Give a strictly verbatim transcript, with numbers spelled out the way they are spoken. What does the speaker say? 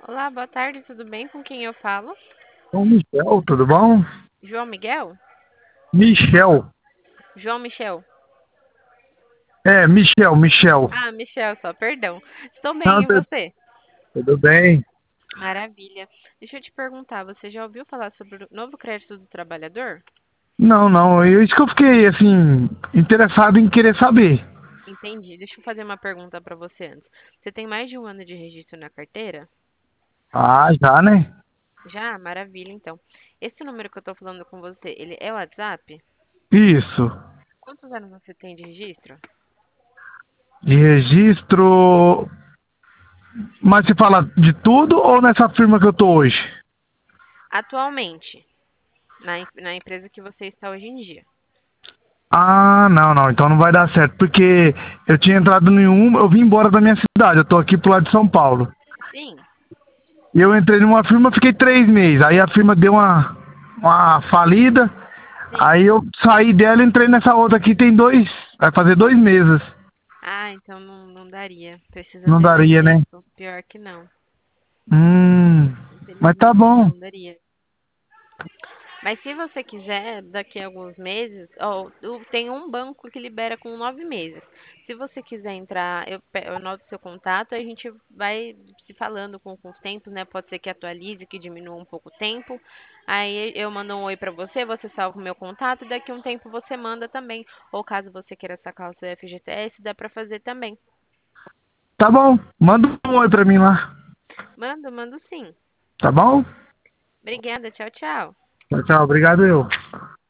Olá, boa tarde, tudo bem? Com quem eu falo? Ô, Michel, tudo bom? João Miguel? Michel. João Michel. É, Michel, Michel. Ah, Michel só, perdão. Estou bem, Não, e tu- você? tudo bem? Maravilha. Deixa eu te perguntar, você já ouviu falar sobre o novo crédito do trabalhador? Não, não, eu, isso que eu fiquei, assim, interessado em querer saber. Entendi. Deixa eu fazer uma pergunta para você antes. Você tem mais de um ano de registro na carteira? Ah, já, né? Já? Maravilha, então. Esse número que eu estou falando com você, ele é o WhatsApp? Isso. Quantos anos você tem de registro? De registro. Mas se fala de tudo ou nessa firma que eu tô hoje? Atualmente, na, em- na empresa que você está hoje em dia. Ah, não, não, então não vai dar certo, porque eu tinha entrado em um, eu vim embora da minha cidade, eu tô aqui pro lado de São Paulo. Sim, E eu entrei numa firma, fiquei três meses, aí a firma deu uma, uma falida. sim. Aí eu saí dela e entrei nessa outra aqui tem dois. Vai fazer dois meses. Ah, então não, não daria. Precisa Não ter mais daria, né? tempo. Pior que não. Hum. Mas tá Infelizmente bom. não daria. Mas se você quiser, daqui a alguns meses, ó, o- tem um banco que libera com nove meses. Se você quiser entrar, eu, pe- eu anoto seu contato, a gente vai se falando com, com os tempos, né? Pode ser que atualize, que diminua um pouco o tempo. Aí eu mando um oi pra você, você salva o meu contato e daqui a um tempo você manda também. Ou caso você queira sacar o seu F G T S, dá pra fazer também. Tá bom. Manda um oi pra mim lá. Mando, mando sim. Tá bom? Obrigada, tchau, tchau. Tchau, tchau. Obrigado eu.